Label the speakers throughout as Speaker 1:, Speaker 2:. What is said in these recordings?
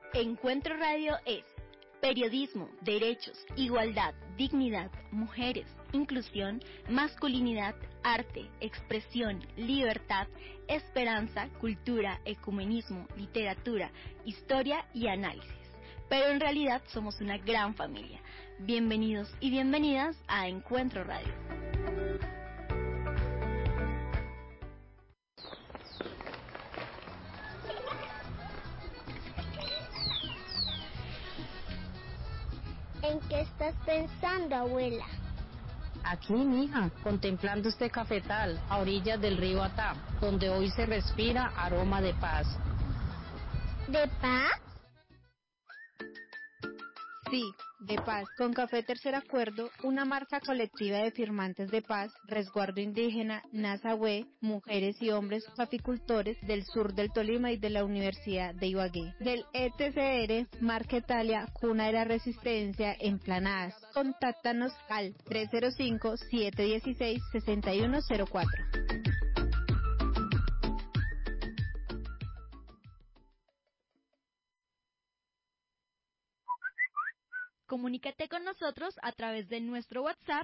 Speaker 1: Encuentro Radio es periodismo, derechos, igualdad, dignidad, mujeres, inclusión, masculinidad, arte, expresión, libertad, esperanza, cultura, ecumenismo, literatura, historia y análisis. Pero en realidad somos una gran familia. Bienvenidos y bienvenidas a Encuentro Radio.
Speaker 2: ¿En qué estás pensando, abuela?
Speaker 3: Aquí, mija, contemplando este cafetal a orillas del río Atá, donde hoy se respira aroma de paz.
Speaker 2: ¿De paz?
Speaker 4: Sí, de paz. Con Café Tercer Acuerdo, una marca colectiva de firmantes de paz, resguardo indígena, Nazahue, mujeres y hombres caficultores del sur del Tolima y de la Universidad de Ibagué. Del ETCR, Marca Italia, cuna de la resistencia, en Planadas. Contáctanos al 305-716-6104.
Speaker 1: Comunícate con nosotros a través de nuestro WhatsApp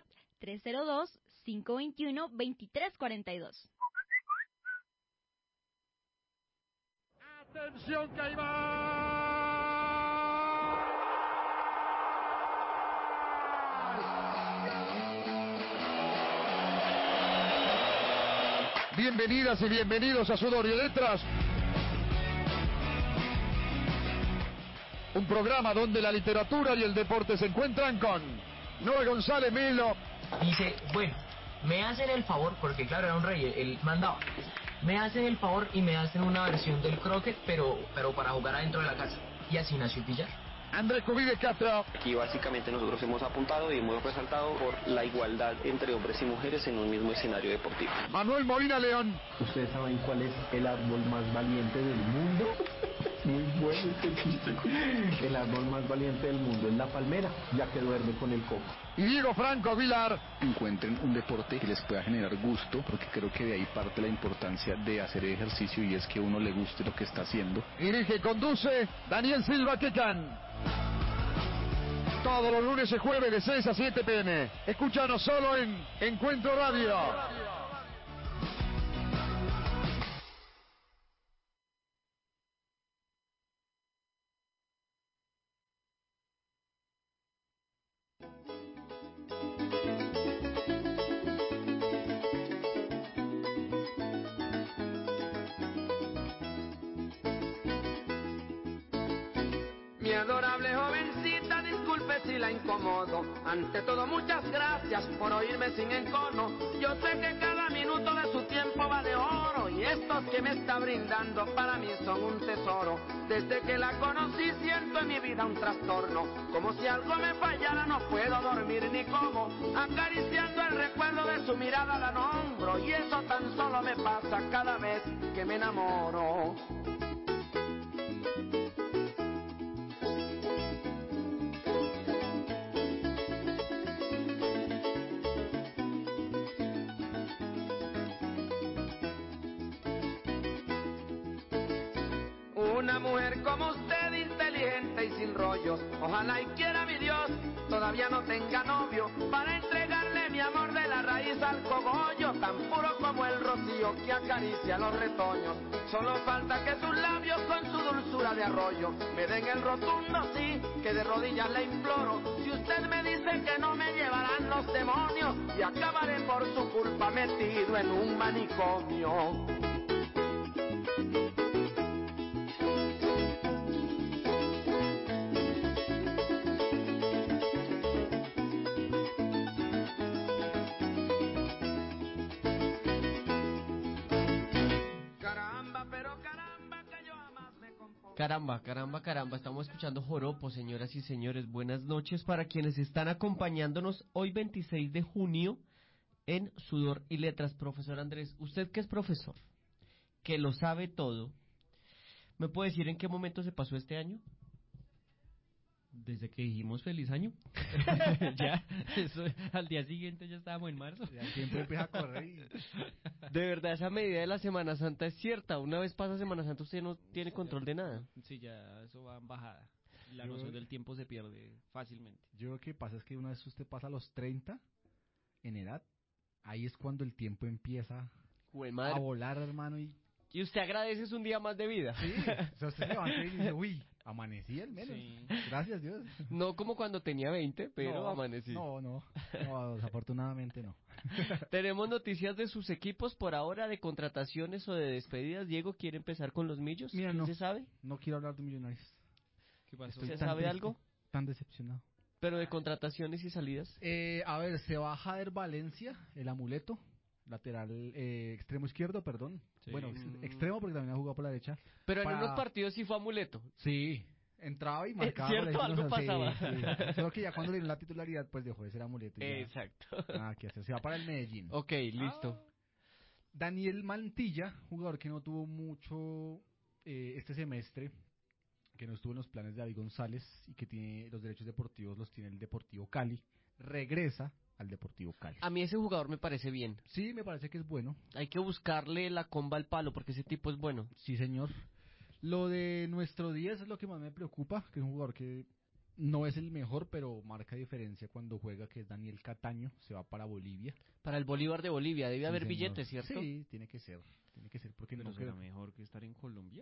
Speaker 1: 302-521-2342.
Speaker 5: ¡Atención, Caimán! Bienvenidas y bienvenidos a Sudor y Letras. Un programa donde la literatura y el deporte se encuentran con Noé González Melo.
Speaker 6: Dice, bueno, me hacen el favor, porque claro, era un rey, él mandaba. Me hacen el favor y me hacen una versión del croquet, pero para jugar adentro de la casa. Y así nació el billar.
Speaker 5: Andrés Cubide Castro.
Speaker 7: Aquí básicamente nosotros hemos apuntado y hemos resaltado por la igualdad entre hombres y mujeres en un mismo escenario deportivo.
Speaker 5: Manuel Molina León.
Speaker 8: ¿Ustedes saben cuál es el árbol más valiente del mundo? Muy bueno este chiste. El árbol más valiente del mundo es la palmera, ya que duerme con el coco.
Speaker 5: Y Diego Franco Vilar.
Speaker 9: Encuentren un deporte que les pueda generar gusto, porque creo que de ahí parte la importancia de hacer ejercicio, y es que uno le guste lo que está haciendo.
Speaker 5: Dirige y conduce Daniel Silva Quecan. Todos los lunes y jueves de 6 a 7 p.m. Escúchanos solo en Encuentro Radio.
Speaker 10: Mi adorable jovencita, disculpe si la incomodo. Ante todo, muchas gracias por oírme sin encono. Yo sé que cada minuto de su tiempo vale oro, y estos que me está brindando para mí son un tesoro. Desde que la conocí siento en mi vida un trastorno, como si algo me fallara, no puedo dormir ni como. Acariciando el recuerdo de su mirada la nombro, y eso tan solo me pasa cada vez que me enamoro. Una mujer como usted, inteligente y sin rollos, ojalá y quiera mi Dios, todavía no tenga novio, para entregarle mi amor de la raíz al cogollo, tan puro como el rocío que acaricia los retoños. Solo falta que sus labios con su dulzura de arroyo me den el rotundo sí, que de rodillas le imploro. Si usted me dice que no, me llevarán los demonios y acabaré por su culpa metido en un manicomio.
Speaker 11: Caramba, estamos escuchando Joropo, señoras y señores. Buenas noches para quienes están acompañándonos hoy 26 de junio en Sudor y Letras. Profesor Andrés, usted que es profesor, que lo sabe todo, ¿me puede decir en qué momento se pasó este año?
Speaker 12: Desde que dijimos feliz año. Ya, eso, al día siguiente ya estábamos en marzo.
Speaker 13: Ya el tiempo empieza a correr.
Speaker 11: De verdad, esa medida de la Semana Santa es cierta. Una vez pasa Semana Santa, usted no tiene control de nada.
Speaker 12: Sí, ya eso va en bajada. La noción del tiempo se pierde fácilmente.
Speaker 13: Yo lo que pasa es que una vez usted pasa a los 30 en edad, ahí es cuando el tiempo empieza a volar, hermano,
Speaker 11: y usted agradece es un día más de vida.
Speaker 13: Sí, o sea, usted se levanta y dice, uy, amanecí al menos. Sí. Gracias, Dios.
Speaker 11: No como cuando tenía 20, pero amanecí.
Speaker 13: No, desafortunadamente no.
Speaker 11: Tenemos noticias de sus equipos por ahora, de contrataciones o de despedidas. Diego, ¿quiere empezar con los Millos?
Speaker 13: Mira, no.
Speaker 11: ¿Se sabe?
Speaker 13: No quiero hablar de Millonarios.
Speaker 12: ¿Qué pasó?
Speaker 11: ¿Se sabe
Speaker 13: triste,
Speaker 11: algo?
Speaker 13: Tan decepcionado.
Speaker 11: ¿Pero de contrataciones y salidas?
Speaker 13: A ver, se va Jader Valencia, el amuleto. Lateral, extremo izquierdo, perdón. Sí. Bueno, extremo porque también ha jugado por la derecha.
Speaker 11: Pero en unos partidos sí fue amuleto.
Speaker 13: Sí, entraba y marcaba.
Speaker 11: ¿Cierto? Algo pasaba.
Speaker 13: Sí. Solo que ya cuando le dio la titularidad, pues dejó de ser amuleto.
Speaker 11: Exacto.
Speaker 13: Nada que hacer. Se va para el Medellín.
Speaker 11: Ok, listo.
Speaker 13: Daniel Mantilla, jugador que no tuvo mucho este semestre, que no estuvo en los planes de David González y que tiene los derechos deportivos, los tiene el Deportivo Cali. Regresa al Deportivo Cali.
Speaker 11: A mí ese jugador me parece bien.
Speaker 13: Sí, me parece que es bueno.
Speaker 11: Hay que buscarle la comba al palo porque ese tipo es bueno.
Speaker 13: Sí, señor. Lo de nuestro 10 es lo que más me preocupa, que es un jugador que no es el mejor, pero marca diferencia cuando juega, que es Daniel Cataño, se va para Bolivia.
Speaker 11: Para el Bolívar de Bolivia, debe haber
Speaker 13: señor.
Speaker 11: Billetes, ¿cierto?
Speaker 13: Sí, tiene que ser, porque
Speaker 12: ¿pero
Speaker 13: no
Speaker 12: será mejor que estar en Colombia?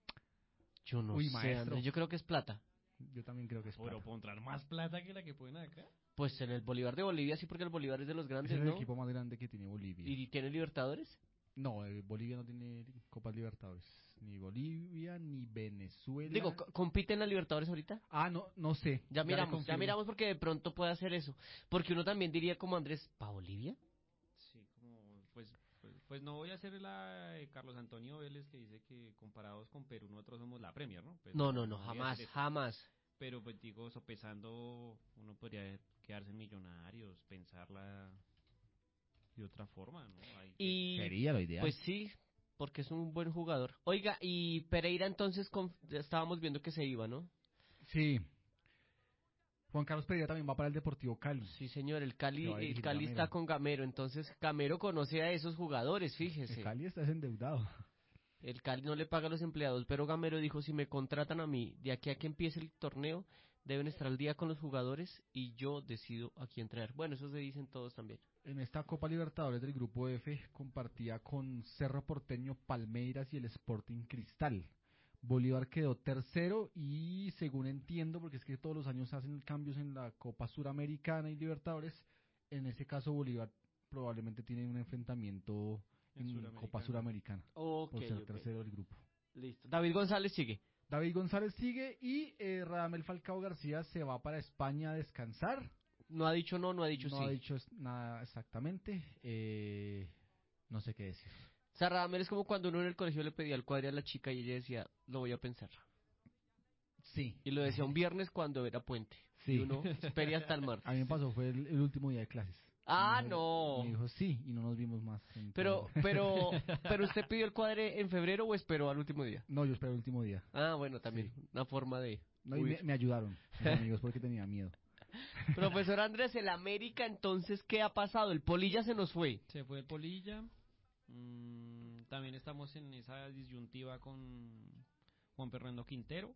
Speaker 11: Yo no sé, maestro. Andrés, yo creo que es plata.
Speaker 13: Yo también creo que es plata.
Speaker 12: ¿Pero pondrán más plata que la que ponen acá?
Speaker 11: Pues en el Bolívar de Bolivia sí, porque el Bolívar es de los grandes,
Speaker 13: es el
Speaker 11: ¿no?
Speaker 13: equipo más grande que tiene Bolivia.
Speaker 11: ¿Y tiene Libertadores?
Speaker 13: No, Bolivia no tiene Copas Libertadores. Ni Bolivia, ni Venezuela.
Speaker 11: Digo, ¿compite en la Libertadores ahorita?
Speaker 13: No sé.
Speaker 11: Ya miramos porque de pronto puede hacer eso. Porque uno también diría como Andrés, ¿pa Bolivia?
Speaker 12: Sí, como, pues no voy a hacer la de Carlos Antonio Vélez que dice que comparados con Perú nosotros somos la Premier, ¿no? Pues,
Speaker 11: no, jamás.
Speaker 12: Pero pues digo, sopesando, uno podría quedarse en Millonarios, pensarla de otra forma, ¿no?
Speaker 13: Sería lo ideal.
Speaker 11: Pues sí, porque es un buen jugador. Oiga, y Pereira entonces estábamos viendo que se iba, ¿no?
Speaker 13: Sí. Juan Carlos Pereira también va para el Deportivo Cali.
Speaker 11: Sí, señor, el Cali está con Gamero, entonces Gamero conoce a esos jugadores, fíjese.
Speaker 13: El Cali está endeudado.
Speaker 11: El Cali no le paga a los empleados, pero Gamero dijo, si me contratan a mí, de aquí a que empiece el torneo, deben estar al día con los jugadores y yo decido a quién traer. Bueno, eso se dicen todos también.
Speaker 13: En esta Copa Libertadores del Grupo F compartía con Cerro Porteño, Palmeiras y el Sporting Cristal. Bolívar quedó tercero y según entiendo, porque es que todos los años hacen cambios en la Copa Suramericana y Libertadores, en ese caso Bolívar probablemente tiene un enfrentamiento en Copa Suramericana por ser tercero del grupo.
Speaker 11: Listo. David González sigue
Speaker 13: y Radamel Falcao García se va para España a descansar.
Speaker 11: No ha dicho no ha dicho sí.
Speaker 13: No ha dicho nada exactamente. No sé qué decir.
Speaker 11: O sea, Radamel es como cuando uno en el colegio le pedía el cuadre a la chica y ella decía, lo voy a pensar.
Speaker 13: Sí.
Speaker 11: Y lo decía un viernes cuando era puente.
Speaker 13: Sí.
Speaker 11: Y uno espera hasta el martes.
Speaker 13: A mí me pasó, fue el último día de clases.
Speaker 11: No.
Speaker 13: Me dijo sí, y no nos vimos más.
Speaker 11: Pero ¿usted pidió el cuadre en febrero o esperó al último día?
Speaker 13: No, yo esperé el último día.
Speaker 11: Ah, bueno, también. Sí. Una forma de...
Speaker 13: No, y me ayudaron, mis amigos, porque tenía miedo.
Speaker 11: Profesor Andrés, el América, entonces, ¿qué ha pasado? El Polilla se nos fue.
Speaker 12: Se fue el Polilla. También estamos en esa disyuntiva con Juan Fernando Quintero.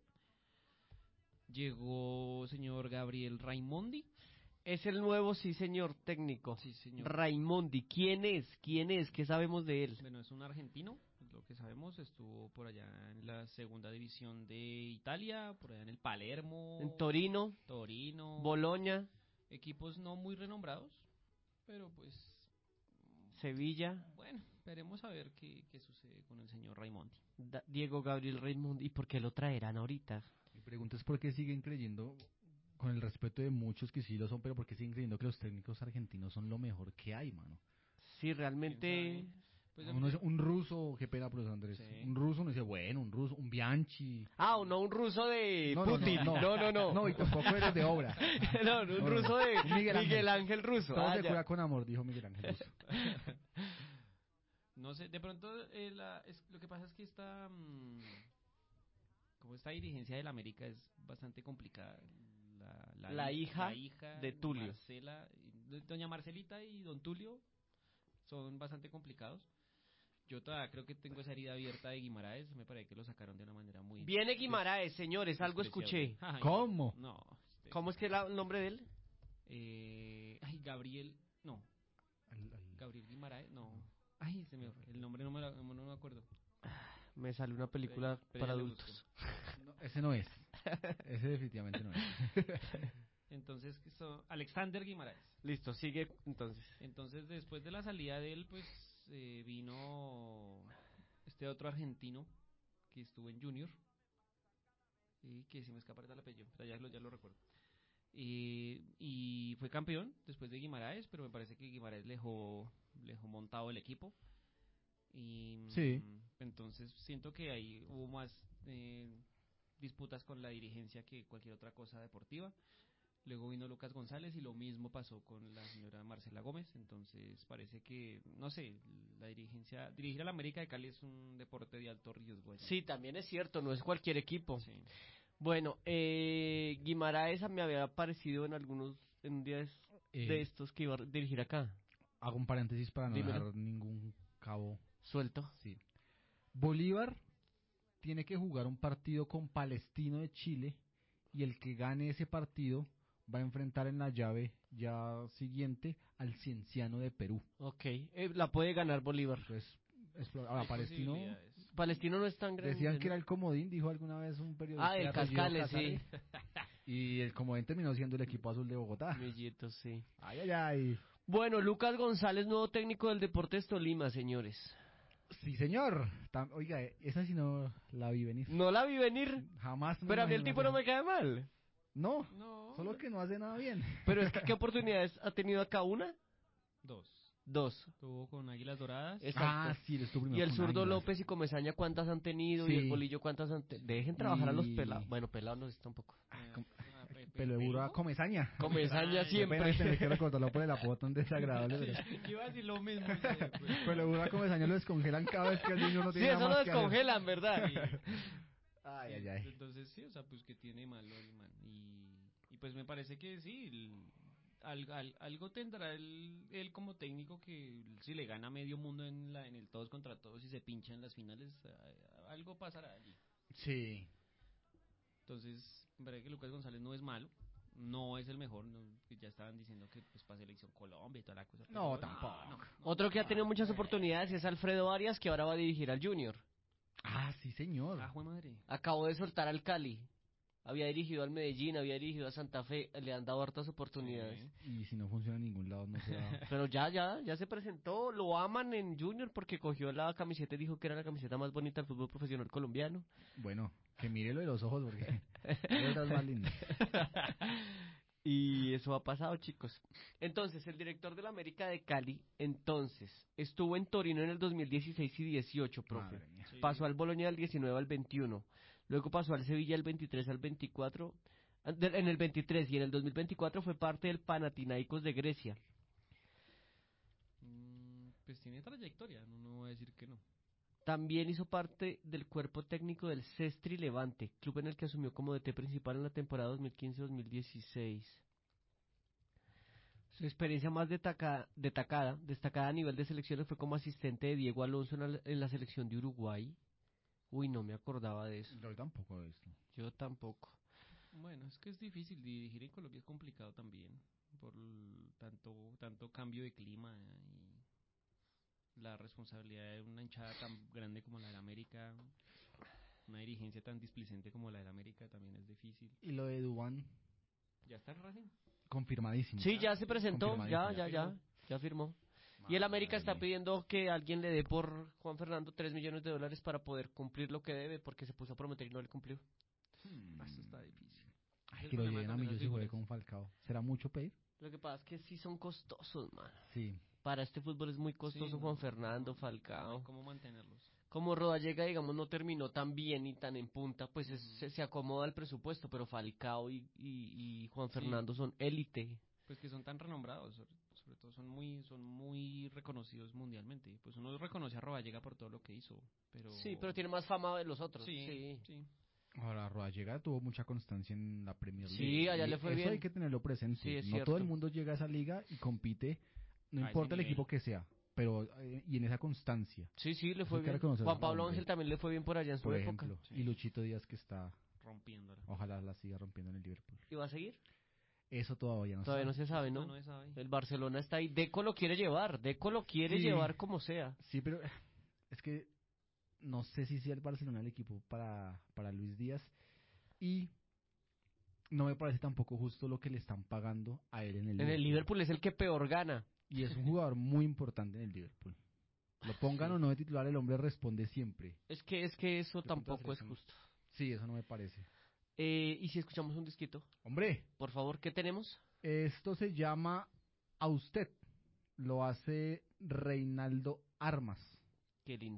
Speaker 12: Llegó señor Gabriel Raimondi.
Speaker 11: Es el nuevo, sí señor, técnico.
Speaker 12: Sí, señor.
Speaker 11: Raimondi. ¿Quién es? ¿Qué sabemos de él?
Speaker 12: Bueno, es un argentino, lo que sabemos. Estuvo por allá en la segunda división de Italia, por allá en el Palermo.
Speaker 11: En Torino. Boloña.
Speaker 12: Equipos no muy renombrados, pero pues...
Speaker 11: Sevilla.
Speaker 12: Bueno, esperemos a ver qué sucede con el señor Raimondi.
Speaker 11: Diego Gabriel Raimondi. ¿Y por qué lo traerán ahorita?
Speaker 13: Mi pregunta es por qué siguen creyendo... Con el respeto de muchos que sí lo son, pero porque siguen creyendo que los técnicos argentinos son lo mejor que hay, mano.
Speaker 11: Sí, realmente...
Speaker 13: Pues un ruso, qué pena, profesor Andrés. Sí. Un ruso no dice, bueno, un Bianchi.
Speaker 11: Ah, no, un ruso de Putin. No.
Speaker 13: No, y tampoco eres de obra.
Speaker 11: un ruso de Miguel Ángel Russo.
Speaker 13: Todo se cura con amor, dijo Miguel Ángel Russo.
Speaker 12: No sé, de pronto lo que pasa es que esta dirigencia del América es bastante complicada.
Speaker 11: La hija de Tulio.
Speaker 12: Doña Marcelita y don Tulio son bastante complicados. Yo todavía creo que tengo esa herida abierta de Guimaraes, me parece que lo sacaron de una manera muy...
Speaker 11: Viene Guimaraes, señores, algo escuché.
Speaker 12: Ay,
Speaker 13: ¿Cómo?
Speaker 12: No.
Speaker 11: ¿Cómo es que es el nombre de él?
Speaker 12: Gabriel, no. Gabriel Guimaraes, no. Ay, se me fue. El nombre no me acuerdo.
Speaker 11: Me sale una película
Speaker 12: Pero
Speaker 11: para
Speaker 12: ya le
Speaker 11: adultos.
Speaker 13: No, ese no es. Ese definitivamente no es.
Speaker 12: Entonces, Alexander Guimaraes.
Speaker 11: Listo, sigue entonces.
Speaker 12: Entonces, después de la salida de él, pues vino este otro argentino que estuvo en Junior y que se me escapa el apellido, pero ya lo recuerdo. Y fue campeón después de Guimaraes, pero me parece que Guimaraes le dejó montado el equipo. Y
Speaker 13: sí.
Speaker 12: Entonces siento que ahí hubo más disputas con la dirigencia que cualquier otra cosa deportiva. Luego vino Lucas González y lo mismo pasó con la señora Marcela Gómez. Entonces parece que, no sé, la dirigencia, dirigir a la América de Cali es un deporte de alto riesgo. ¿No?
Speaker 11: Sí, también es cierto, no es cualquier equipo.
Speaker 12: Sí.
Speaker 11: Bueno, Guimaraes me había aparecido en días de estos que iba a dirigir acá.
Speaker 13: Hago un paréntesis para no
Speaker 11: Dímelo.
Speaker 13: dejar ningún cabo
Speaker 11: suelto.
Speaker 13: Sí. Bolívar tiene que jugar un partido con Palestino de Chile y el que gane ese partido va a enfrentar en la llave ya siguiente al Cienciano de Perú.
Speaker 11: Ok, la puede ganar Bolívar.
Speaker 13: Entonces, ahora
Speaker 11: Palestino no es tan grande.
Speaker 13: Decían
Speaker 11: ¿no?
Speaker 13: que era el comodín, dijo alguna vez un periodista.
Speaker 11: Ah, el Cascales, sí.
Speaker 13: Y el comodín terminó siendo el equipo azul de Bogotá.
Speaker 11: Mellito, sí.
Speaker 13: Ay.
Speaker 11: Bueno, Lucas González, nuevo técnico del Deportes Tolima, señores.
Speaker 13: Sí, señor. Oiga, esa sí no la vi venir.
Speaker 11: ¿No la vi venir?
Speaker 13: Jamás.
Speaker 11: Pero a mí el tipo no me cae mal.
Speaker 13: No, solo que no hace nada bien.
Speaker 11: Pero es que, ¿qué oportunidades ha tenido acá? ¿Una? Dos.
Speaker 12: Estuvo con Águilas Doradas.
Speaker 11: Exacto.
Speaker 13: Sí, estuvo primero.
Speaker 11: Y el
Speaker 13: con
Speaker 11: zurdo
Speaker 13: Águilas.
Speaker 11: López y Comesaña, ¿cuántas han tenido?
Speaker 13: Sí.
Speaker 11: Y el Bolillo, ¿cuántas han tenido? Dejen trabajar a los pelados. Bueno, pelados no está un poco.
Speaker 13: Pelo de burro a Comesaña.
Speaker 11: Comesaña siempre.
Speaker 13: Apenas tener que recordarlo por el apodo tan desagradable.
Speaker 12: Yo iba a decir lo mismo.
Speaker 13: Pelo de burro a Comesaña lo descongelan cada vez que el niño no tiene
Speaker 11: Sí,
Speaker 13: nada
Speaker 11: eso
Speaker 13: más
Speaker 11: lo
Speaker 13: que
Speaker 11: descongelan, ¿verdad?
Speaker 13: Ay.
Speaker 12: Entonces sí, o sea, pues que tiene malo el man. Y pues me parece que sí, algo tendrá él como técnico que si le gana medio mundo en el todos contra todos y se pincha en las finales, algo pasará allí.
Speaker 13: Sí.
Speaker 12: Entonces, me parece que Lucas González no es malo, no es el mejor, que ya estaban diciendo que pues para Selección Colombia y toda la cosa.
Speaker 13: No, tampoco.
Speaker 11: Otro que ha tenido muchas oportunidades es Alfredo Arias, que ahora va a dirigir al Junior.
Speaker 13: Ah, sí, señor.
Speaker 12: Ah, jue madre.
Speaker 11: Acabó de soltar al Cali. Había dirigido al Medellín, había dirigido a Santa Fe, le han dado hartas oportunidades.
Speaker 13: Sí. Y si no funciona en ningún lado, no se va.
Speaker 11: Pero ya se presentó, lo aman en Junior porque cogió la camiseta y dijo que era la camiseta más bonita del fútbol profesional colombiano.
Speaker 13: Bueno, que mire lo de los ojos porque es más lindo.
Speaker 11: Y eso ha pasado, chicos. Entonces, el director de la América de Cali, estuvo en Torino en el 2016 y 18, profe.
Speaker 13: Sí.
Speaker 11: Pasó al Boloña del 19 al 21. Luego pasó al Sevilla del 23 al 24. En el 23 y en el 2024 fue parte del Panathinaikos de Grecia.
Speaker 12: Pues tiene trayectoria, no voy a decir que no.
Speaker 11: También hizo parte del cuerpo técnico del Sestri Levante, club en el que asumió como DT principal en la temporada 2015-2016. Su experiencia más destacada a nivel de selecciones fue como asistente de Diego Alonso en la selección de Uruguay. Uy, no me acordaba de eso.
Speaker 13: Yo tampoco de esto.
Speaker 11: Yo tampoco.
Speaker 12: Bueno, es que es difícil, dirigir en Colombia es complicado también, por tanto cambio de clima y la responsabilidad de una hinchada tan grande como la de la América, una dirigencia tan displicente como la de la América también es difícil.
Speaker 13: Y lo de Duván.
Speaker 12: ¿Ya está en Racing?
Speaker 13: Confirmadísimo.
Speaker 11: Sí, ya se presentó, ya firmó. Y el América está pidiendo que alguien le dé por Juan Fernando $3 millones para poder cumplir lo que debe, porque se puso a prometer y no le cumplió.
Speaker 12: Eso está difícil.
Speaker 13: Ay, que lo lleven a Millos y juegue con Falcao. ¿Será mucho pedir?
Speaker 11: Lo que pasa es que sí son costosos, man.
Speaker 13: Sí.
Speaker 11: Para este fútbol es muy costoso, Juan Fernando, Falcao.
Speaker 12: ¿Cómo mantenerlos?
Speaker 11: Como Rodallega, digamos, no terminó tan bien y tan en punta, pues se acomoda el presupuesto, pero Falcao y Juan Fernando son élite.
Speaker 12: Pues que son tan renombrados, sobre todo son muy reconocidos mundialmente. Pues uno reconoce a Rodallega por todo lo que hizo, pero...
Speaker 11: Sí, pero tiene más fama de los otros.
Speaker 12: Sí.
Speaker 13: Ahora, Rodallega tuvo mucha constancia en la Premier League.
Speaker 11: Sí, allá le fue
Speaker 13: eso
Speaker 11: bien.
Speaker 13: Hay que tenerlo presente.
Speaker 11: Sí, es
Speaker 13: no
Speaker 11: cierto.
Speaker 13: todo el mundo llega a esa liga y compite, no
Speaker 12: A
Speaker 13: importa
Speaker 12: ese
Speaker 13: el equipo que sea. pero y en esa constancia.
Speaker 11: Sí, le fue
Speaker 13: Hay que
Speaker 11: bien.
Speaker 13: reconocer
Speaker 11: Juan
Speaker 13: al
Speaker 11: Pablo
Speaker 13: hombre.
Speaker 11: Ángel también le fue bien por allá en su
Speaker 13: Por
Speaker 11: época.
Speaker 13: ejemplo, y Luchito Díaz que está
Speaker 12: Rompiéndola.
Speaker 13: ojalá la siga rompiendo en el Liverpool.
Speaker 11: ¿Y va a seguir?
Speaker 13: Eso todavía no
Speaker 11: Todavía no
Speaker 13: sabe.
Speaker 11: se sabe, ¿no?
Speaker 12: No se sabe.
Speaker 11: El Barcelona está ahí. Deco lo quiere llevar
Speaker 13: Sí.
Speaker 11: llevar como sea.
Speaker 13: Sí, pero es que no sé si sea el Barcelona el equipo para Luis Díaz y no me parece tampoco justo lo que le están pagando a él en el
Speaker 11: En el Liverpool es el que peor gana.
Speaker 13: Y es un jugador muy importante en el Liverpool. Lo pongan o no de titular, el hombre responde siempre.
Speaker 11: Es que eso tampoco es justo.
Speaker 13: Sí, eso no me parece.
Speaker 11: ¿Y si escuchamos un disquito?
Speaker 13: Hombre.
Speaker 11: Por favor, ¿qué tenemos?
Speaker 13: Esto se llama A Usted. Lo hace Reinaldo Armas.
Speaker 11: Qué lindo.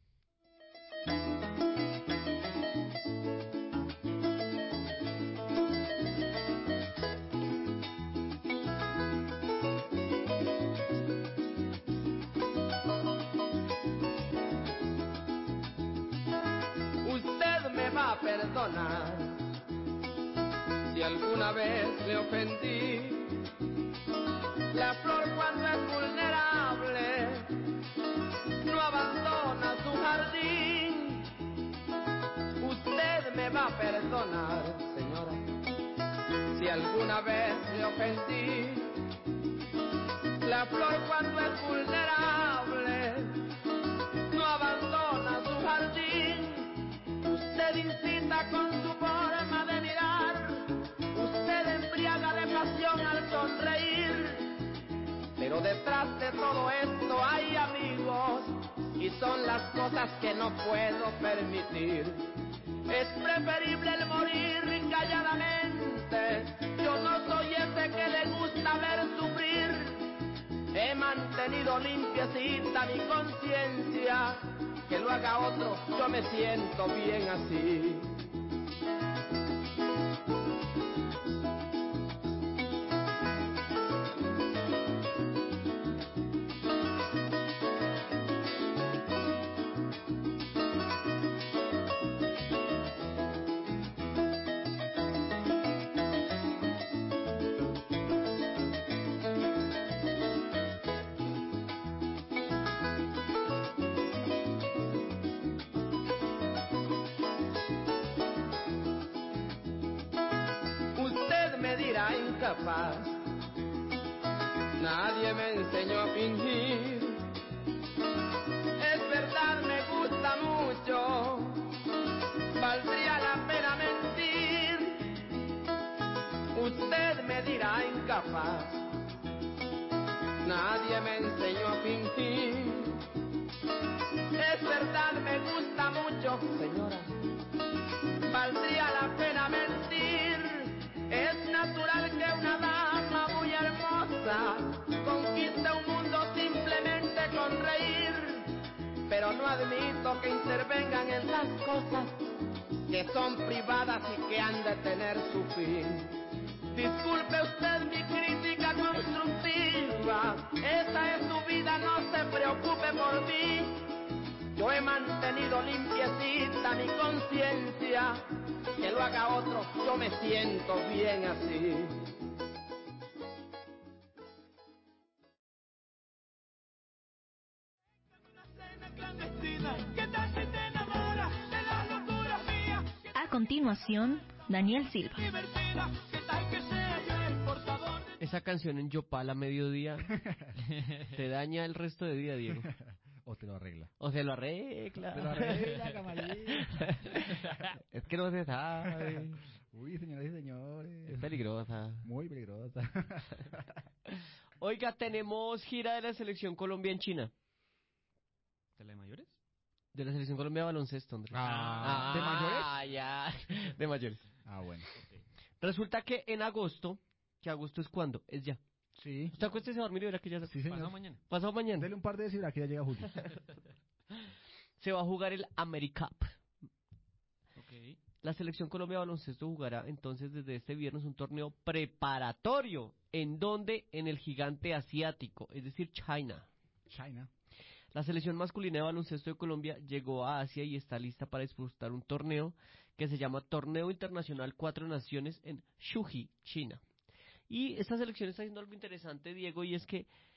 Speaker 10: Usted me va a perdonar si alguna vez le ofendí. La flor cuando es vulnerable no abandona su jardín. Usted me va a perdonar, señora, si alguna vez le ofendí. La flor cuando es vulnerable no abandona su jardín. Usted incita con su forma de mirar, usted embriaga de pasión al sonreír. Pero detrás de todo esto hay amigos y son las cosas que no puedo permitir. Es preferible el morir calladamente. Yo no soy ese que le gusta ver sufrir. He mantenido limpiecita mi conciencia. Que lo haga otro, yo me siento bien así. Incapaz, nadie me enseñó a fingir. Es verdad, me gusta mucho, valdría la pena mentir. Usted me dirá incapaz, nadie me enseñó a fingir. Es verdad, me gusta mucho, señora, valdría la pena mentir. Es natural que una dama muy hermosa conquiste un mundo simplemente con reír, pero no admito que intervengan en las cosas que son privadas y que han de tener su fin. Disculpe usted mi crítica constructiva, esa es su vida, no se preocupe por mí. Yo he mantenido limpiecita mi conciencia. Que lo haga otro, yo me siento bien así.
Speaker 1: A continuación, Daniel Silva.
Speaker 11: Esa canción en Yopal a mediodía te daña el resto de día, Diego.
Speaker 13: O te lo arregla.
Speaker 11: O se lo arregla.
Speaker 13: Te lo arregla, camarita.
Speaker 11: Es que no se sabe.
Speaker 13: Uy, señoras y señores.
Speaker 11: Es peligrosa.
Speaker 13: Muy peligrosa.
Speaker 11: Oiga, tenemos gira de la Selección Colombia en China.
Speaker 12: ¿De la de mayores?
Speaker 11: De la Selección Colombia de baloncesto, Andrés.
Speaker 13: ¿De mayores?
Speaker 11: Ah, ya. De mayores.
Speaker 13: Ah, bueno.
Speaker 12: Okay.
Speaker 11: Resulta que en agosto, que agosto es cuando, es ya.
Speaker 13: Sí.
Speaker 11: Usted acuéstese a dormir y verá que ya
Speaker 13: Sí, señor.
Speaker 12: Pasado mañana.
Speaker 11: Pasado mañana.
Speaker 13: Dele un par de veces y verá que ya llega Julio.
Speaker 11: Se va a jugar el AmeriCup.
Speaker 12: Okay.
Speaker 11: La Selección Colombia de baloncesto jugará entonces desde este viernes un torneo preparatorio. ¿En dónde? En el gigante asiático, es decir, China. La selección masculina de baloncesto de Colombia llegó a Asia y está lista para disputar un torneo que se llama Torneo Internacional Cuatro Naciones en Shuji, China. Y esta selección está haciendo algo interesante, Diego, y es que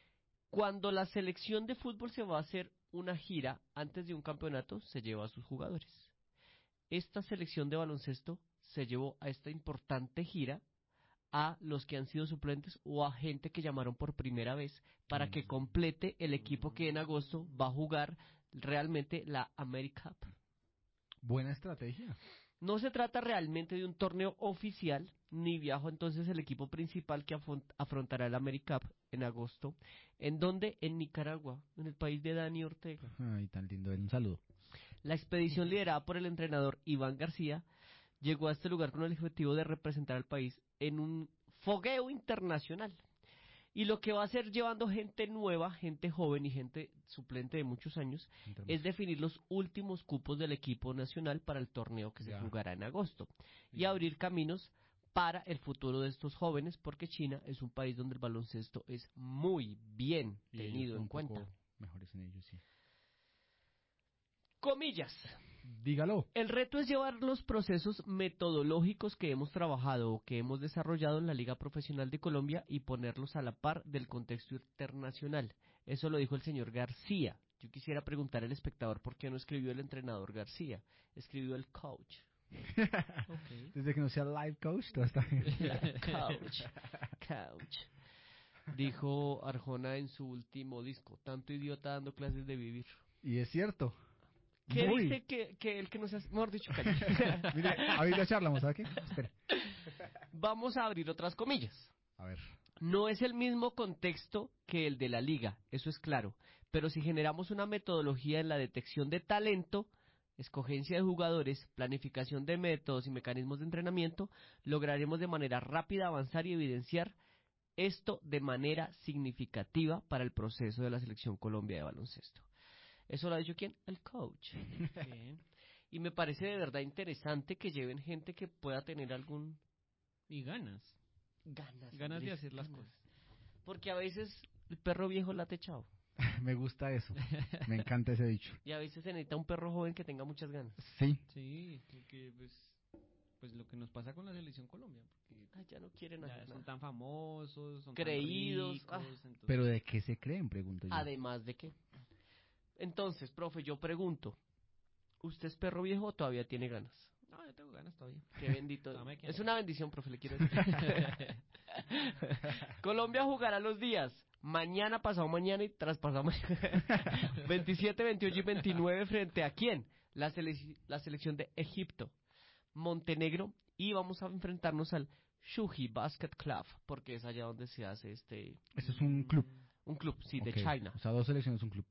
Speaker 11: Cuando la selección de fútbol se va a hacer una gira antes de un campeonato, se lleva a sus jugadores. Esta selección de baloncesto se llevó a esta importante gira a los que han sido suplentes o a gente que llamaron por primera vez para que complete el equipo que en agosto va a jugar realmente la AmeriCup.
Speaker 13: Buena estrategia.
Speaker 11: No se trata realmente de un torneo oficial, ni viajó entonces el equipo principal que afrontará el AmeriCup en agosto. ¿En dónde? En Nicaragua, en el país de Dani Ortega.
Speaker 13: Ay, tan lindo, un saludo.
Speaker 11: La expedición liderada por el entrenador Iván García llegó a este lugar con el objetivo de representar al país en un fogueo internacional. Y lo que va a hacer llevando gente nueva, gente joven y gente suplente de muchos años, es definir los últimos cupos del equipo nacional para el torneo que se jugará en agosto. Y abrir caminos para el futuro de estos jóvenes, porque China es un país donde el baloncesto es muy bien tenido en cuenta.
Speaker 13: Mejores en ellos, sí.
Speaker 11: Comillas.
Speaker 13: Dígalo.
Speaker 11: El reto es llevar los procesos metodológicos que hemos trabajado o que hemos desarrollado en la Liga Profesional de Colombia y ponerlos a la par del contexto internacional. Eso lo dijo el señor García. Yo quisiera preguntar al espectador por qué no escribió el entrenador García, escribió el coach.
Speaker 13: Okay. Desde que no sea live coach, todo está bien.
Speaker 11: Coach. Dijo Arjona en su último disco, tanto idiota dando clases de vivir.
Speaker 13: Y es cierto.
Speaker 11: ¿Qué dice que el que nos hace? Mejor dicho,
Speaker 13: mire, ahorita charlamos, ¿sabes qué? Espera.
Speaker 11: Vamos a abrir otras comillas.
Speaker 13: A ver.
Speaker 11: No es el mismo contexto que el de la liga, eso es claro. Pero si generamos una metodología en la detección de talento, escogencia de jugadores, planificación de métodos y mecanismos de entrenamiento, lograremos de manera rápida avanzar y evidenciar esto de manera significativa para el proceso de la Selección Colombia de baloncesto. ¿Eso lo ha dicho quién? El coach. Bien. Y me parece de verdad interesante que lleven gente que pueda tener algún...
Speaker 12: Y ganas de hacer las cosas.
Speaker 11: Porque a veces el perro viejo late chao.
Speaker 13: Me gusta eso. Me encanta ese dicho.
Speaker 11: Y a veces se necesita un perro joven que tenga muchas ganas.
Speaker 13: Sí.
Speaker 12: Sí, porque pues lo que nos pasa con la Selección Colombia. Porque
Speaker 11: ya no quieren hacer
Speaker 12: son tan famosos, son
Speaker 11: creídos.
Speaker 12: tan ricos, entonces...
Speaker 13: ¿Pero de qué se creen? Pregunto yo.
Speaker 11: Además de qué. Entonces, profe, yo pregunto, ¿usted es perro viejo o todavía tiene ganas?
Speaker 12: No, yo tengo ganas todavía.
Speaker 11: Qué bendito. Es una bendición, profe, le quiero decir. Colombia jugará los días mañana, pasado mañana y traspasado mañana. 27, 28 y 29 frente a ¿quién? La selección de Egipto, Montenegro, y vamos a enfrentarnos al Shuji Basket Club, porque es allá donde se hace
Speaker 13: Eso es un club.
Speaker 11: Un club, sí,
Speaker 13: okay.
Speaker 11: De China.
Speaker 13: O sea, 2 selecciones, un club.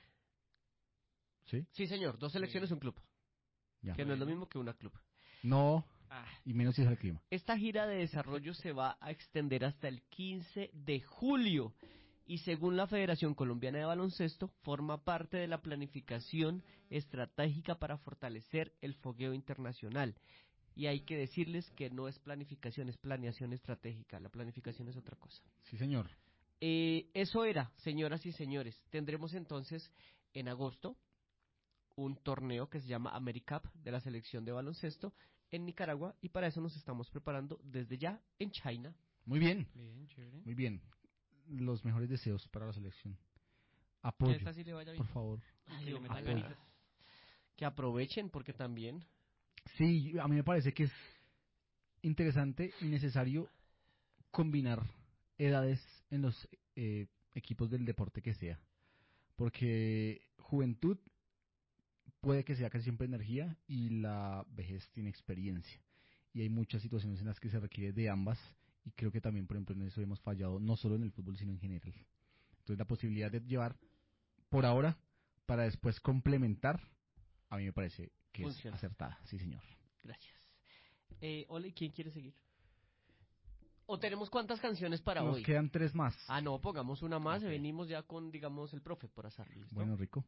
Speaker 13: ¿Sí?
Speaker 11: Sí, señor, 2 selecciones, un club.
Speaker 13: Ya.
Speaker 11: Que no es lo mismo que una club.
Speaker 13: No, y menos si es el clima.
Speaker 11: Esta gira de desarrollo se va a extender hasta el 15 de julio y según la Federación Colombiana de Baloncesto, forma parte de la planificación estratégica para fortalecer el fogueo internacional. Y hay que decirles que no es planificación, es planeación estratégica. La planificación es otra cosa.
Speaker 13: Sí, señor.
Speaker 11: Eso era, señoras y señores. Tendremos entonces en agosto un torneo que se llama AmeriCup de la selección de baloncesto en Nicaragua y para eso nos estamos preparando desde ya en China.
Speaker 13: Muy bien.
Speaker 12: Bien, chévere.
Speaker 13: Muy bien. Los mejores deseos para la selección. Apoyo,
Speaker 12: esta sí le vaya bien.
Speaker 13: por favor.
Speaker 12: Que le metan ganitas.
Speaker 11: Que aprovechen porque también...
Speaker 13: Sí, a mí me parece que es interesante y necesario combinar edades en los equipos del deporte que sea. Porque juventud puede que sea casi siempre energía y la vejez tiene experiencia. Y hay muchas situaciones en las que se requiere de ambas y creo que también, por ejemplo, en eso hemos fallado no solo en el fútbol, sino en general. Entonces la posibilidad de llevar por ahora para después complementar, a mí me parece que funciona. Es acertada. Sí, señor.
Speaker 11: Gracias. Ole, ¿quién quiere seguir? ¿O tenemos cuántas canciones para
Speaker 13: Nos
Speaker 11: hoy?
Speaker 13: Nos quedan 3 más.
Speaker 11: Ah, no, pongamos una más y venimos ya con, digamos, el profe por azar. ¿Listo?
Speaker 13: Bueno, rico.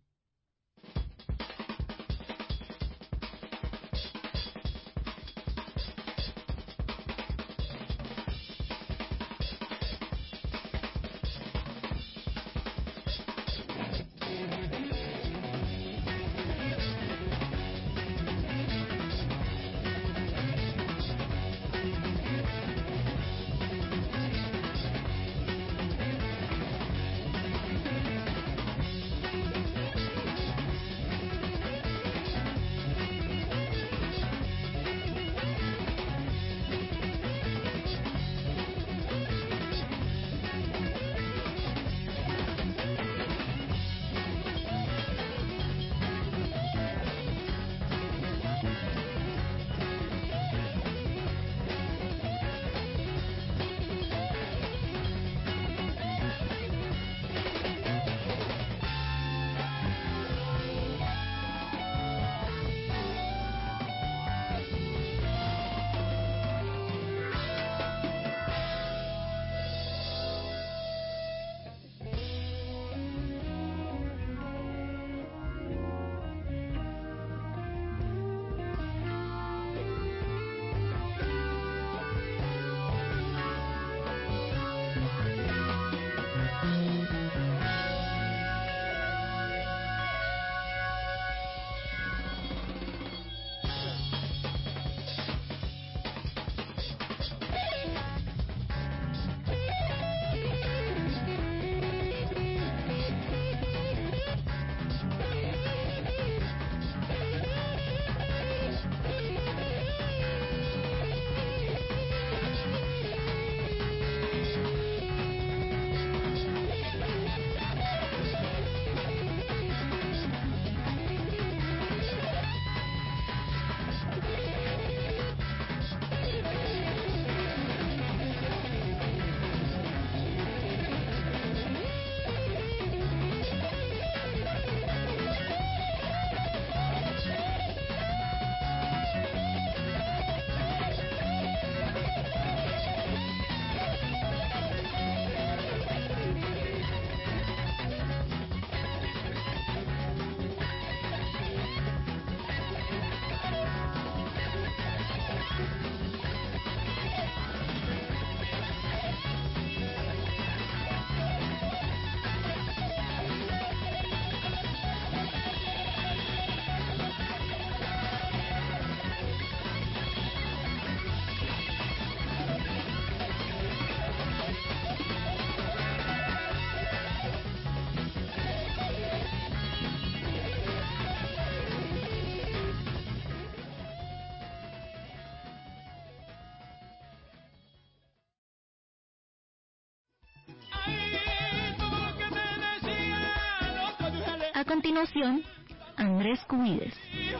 Speaker 1: A continuación, Andrés Cubides.